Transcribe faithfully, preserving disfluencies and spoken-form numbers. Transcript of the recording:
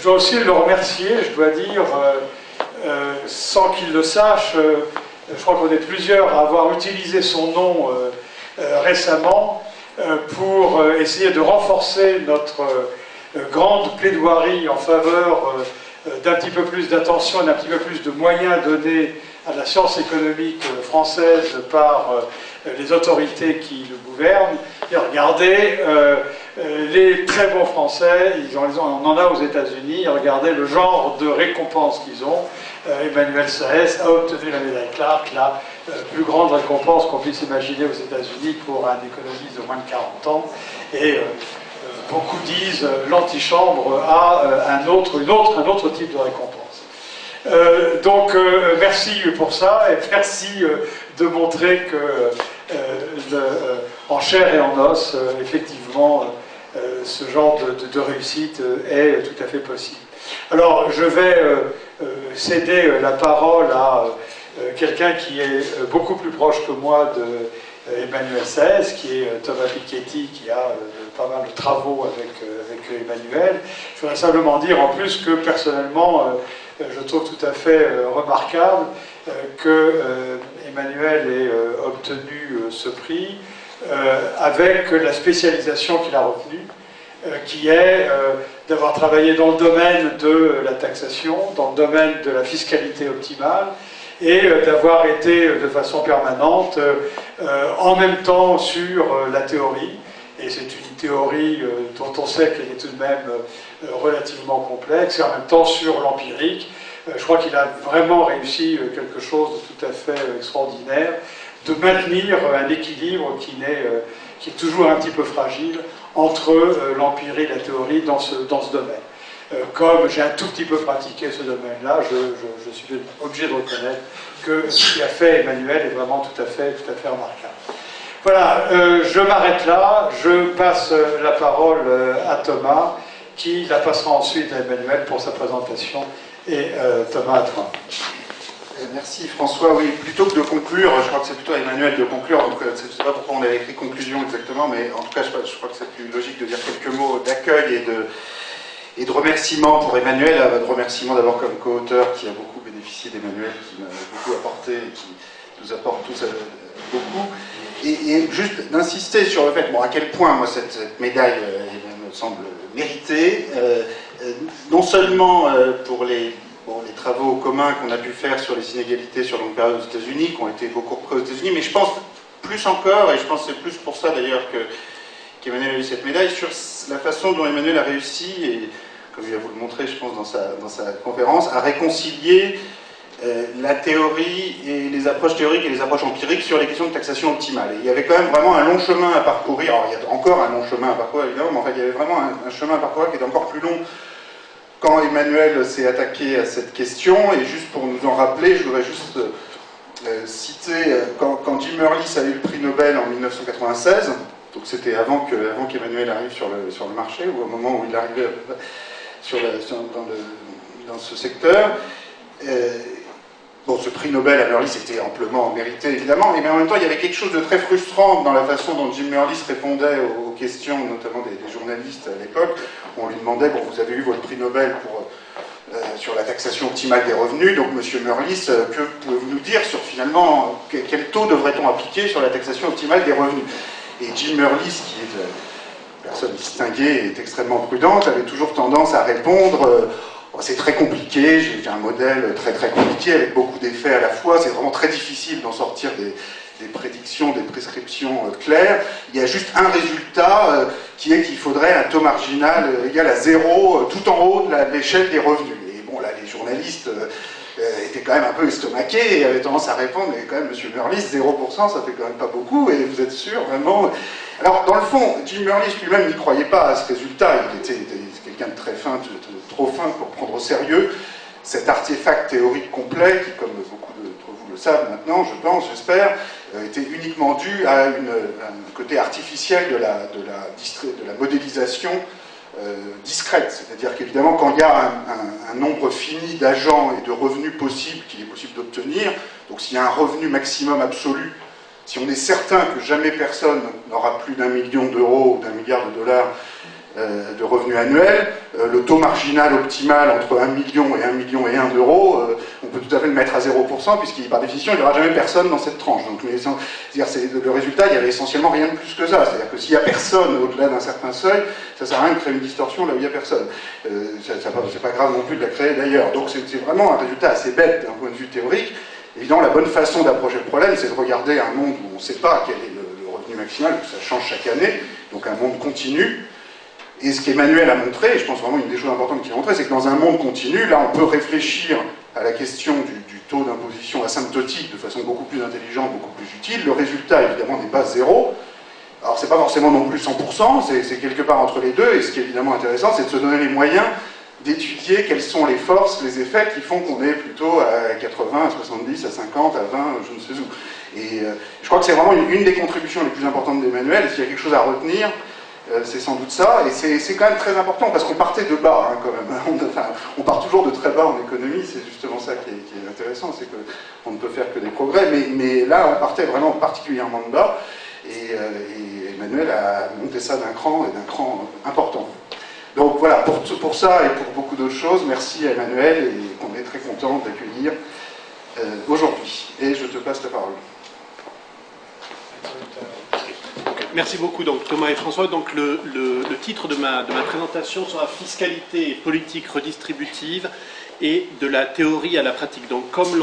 dois aussi le remercier, je dois dire, euh, euh, sans qu'il le sache, euh, je crois qu'on est plusieurs à avoir utilisé son nom euh, euh, récemment euh, pour euh, essayer de renforcer notre euh, grande plaidoirie en faveur euh, d'un petit peu plus d'attention et d'un petit peu plus de moyens donnés à la science économique française par euh, les autorités qui le gouvernent. Et regardez, euh, euh, les très bons Français, ils ont, on en a aux États-Unis, regardez le genre de récompense qu'ils ont. Euh, Emmanuel Saez a obtenu la médaille Clark, la euh, plus grande récompense qu'on puisse imaginer aux États-Unis pour un économiste de moins de quarante ans. Et euh, beaucoup disent euh, l'antichambre a euh, un, autre, une autre, un autre type de récompense. Euh, donc euh, merci pour ça et merci euh, de montrer que euh, le, euh, en chair et en os, euh, effectivement, euh, ce genre de, de, de réussite euh, est tout à fait possible. Alors je vais euh, euh, céder la parole à euh, quelqu'un qui est beaucoup plus proche que moi de euh, Emmanuel Saez, qui est euh, Thomas Piketty, qui a euh, pas mal de travaux avec, euh, avec Emmanuel. Je voudrais simplement dire en plus que personnellement, euh, je trouve tout à fait euh, remarquable euh, que euh, Emmanuel ait euh, obtenu euh, ce prix euh, avec la spécialisation qu'il a retenue, euh, qui est euh, d'avoir travaillé dans le domaine de la taxation, dans le domaine de la fiscalité optimale, et euh, d'avoir été euh, de façon permanente euh, euh, en même temps sur euh, la théorie. Et c'est une théorie euh, dont on sait qu'elle est tout de même euh, relativement complexe, et en même temps sur l'empirique. Euh, je crois qu'il a vraiment réussi euh, quelque chose de tout à fait euh, extraordinaire, de maintenir euh, un équilibre qui, n'est, euh, qui est toujours un petit peu fragile entre euh, l'empirie et la théorie dans ce, dans ce domaine. Euh, comme j'ai un tout petit peu pratiqué ce domaine-là, je, je, je suis obligé de reconnaître que ce qu'a fait Emmanuel est vraiment tout à fait, tout à fait remarquable. Voilà, euh, je m'arrête là, je passe la parole à Thomas, qui la passera ensuite à Emmanuel pour sa présentation. Et euh, Thomas, à toi. Merci François. Oui, plutôt que de conclure, je crois que c'est plutôt à Emmanuel de conclure, donc je ne sais pas pourquoi on avait écrit conclusion exactement, mais en tout cas, je, je crois que c'est plus logique de dire quelques mots d'accueil et de, et de remerciements pour Emmanuel, de remerciements d'abord comme co-auteur qui a beaucoup bénéficié d'Emmanuel, qui m'a beaucoup apporté et qui nous apporte tous beaucoup. Et, et juste d'insister sur le fait, bon, à quel point moi cette, cette médaille euh, me semble méritée, euh, euh, non seulement euh, pour les, bon, les travaux communs qu'on a pu faire sur les inégalités sur longue période aux États-Unis, qui ont été beaucoup repris aux États-Unis, mais je pense plus encore, et je pense que c'est plus pour ça d'ailleurs que, qu'Emmanuel a eu cette médaille, sur la façon dont Emmanuel a réussi, et comme il va vous le montrer, je pense, dans sa, dans sa conférence, à réconcilier Euh, la théorie et les approches théoriques et les approches empiriques sur les questions de taxation optimale. Et il y avait quand même vraiment un long chemin à parcourir. Alors il y a encore un long chemin à parcourir évidemment, mais en fait il y avait vraiment un, un chemin à parcourir qui était encore plus long quand Emmanuel s'est attaqué à cette question. Et juste pour nous en rappeler, je voudrais juste euh, citer euh, quand, quand Jim Mirrlees a eu le prix Nobel en mille neuf cent quatre-vingt-seize, donc c'était avant que, avant qu'Emmanuel arrive sur le, sur le marché, ou au moment où il arrivait sur la, sur, dans, le, dans ce secteur. Euh, Bon, ce prix Nobel à Mirrlees était amplement mérité, évidemment, mais en même temps, il y avait quelque chose de très frustrant dans la façon dont Jim Mirrlees répondait aux questions, notamment des, des journalistes à l'époque. On lui demandait, bon, vous avez eu votre prix Nobel pour, euh, sur la taxation optimale des revenus, donc Monsieur Mirrlees, euh, que pouvez-vous nous dire sur, finalement, que, quel taux devrait-on appliquer sur la taxation optimale des revenus? Et Jim Mirrlees, qui est euh, une personne distinguée et extrêmement prudente, avait toujours tendance à répondre... Euh, c'est très compliqué, j'ai fait un modèle très très compliqué avec beaucoup d'effets à la fois, c'est vraiment très difficile d'en sortir des, des prédictions, des prescriptions euh, claires. Il y a juste un résultat euh, qui est qu'il faudrait un taux marginal euh, égal à zéro euh, tout en haut de l'échelle des revenus. Et bon là les journalistes euh, euh, étaient quand même un peu estomaqués et avaient tendance à répondre, mais quand même Monsieur Mirrlees, zéro pour cent ça fait quand même pas beaucoup, et vous êtes sûr vraiment? Alors dans le fond, Jim Mirrlees lui-même n'y croyait pas à ce résultat, il était, était quelqu'un de très fin, de, de, trop fin pour prendre au sérieux cet artefact théorique complet qui, comme beaucoup d'entre vous le savent maintenant, je pense, j'espère, euh, était uniquement dû à, une, à un côté artificiel de la, de la, de la modélisation euh, discrète. C'est-à-dire qu'évidemment, quand il y a un, un, un nombre fini d'agents et de revenus possibles qu'il est possible d'obtenir, donc s'il y a un revenu maximum absolu, si on est certain que jamais personne n'aura plus d'un million d'euros ou d'un milliard de dollars euh, de revenus annuels. Euh, le taux marginal optimal entre un million et un million et un d'euros, euh, on peut tout à fait le mettre à zéro pour cent, puisqu'il, par définition, il n'y aura jamais personne dans cette tranche. Donc, mais, c'est-à-dire, c'est, le résultat, il y avait essentiellement rien de plus que ça. C'est-à-dire que s'il n'y a personne au-delà d'un certain seuil, ça ne sert à rien de créer une distorsion là où il n'y a personne. Euh, ça, ça, c'est pas grave non plus de la créer d'ailleurs. Donc c'est, c'est vraiment un résultat assez bête d'un point de vue théorique. Évidemment, la bonne façon d'approcher le problème, c'est de regarder un monde où on ne sait pas quel est le, le revenu maximal, que ça change chaque année, donc un monde continu. Et ce qu'Emmanuel a montré, et je pense vraiment une des choses importantes qu'il a montré, c'est que dans un monde continu, là on peut réfléchir à la question du, du taux d'imposition asymptotique de façon beaucoup plus intelligente, beaucoup plus utile. Le résultat, évidemment, n'est pas zéro. Alors c'est pas forcément non plus cent pour cent, c'est, c'est quelque part entre les deux, et ce qui est évidemment intéressant, c'est de se donner les moyens d'étudier quelles sont les forces, les effets qui font qu'on est plutôt à quatre-vingts, à soixante-dix, à cinquante, à vingt, je ne sais où. Et euh, je crois que c'est vraiment une, une des contributions les plus importantes d'Emmanuel, et s'il y a quelque chose à retenir, euh, c'est sans doute ça, et c'est, c'est quand même très important, parce qu'on partait de bas, hein, quand même. On, enfin, on part toujours de très bas en économie, c'est justement ça qui est, qui est intéressant, c'est qu'on ne peut faire que des progrès, mais, mais là, on partait vraiment particulièrement de bas, et, euh, et Emmanuel a monté ça d'un cran, et d'un cran important. Donc voilà, pour, pour ça et pour beaucoup d'autres choses, merci à Emmanuel, et qu'on est très content d'accueillir euh, aujourd'hui. Et je te passe la parole. Merci beaucoup, donc, Thomas et François. Donc, le, le, le titre de ma, de ma présentation sera « Fiscalité et politique redistributive et de la théorie à la pratique ». Donc, comme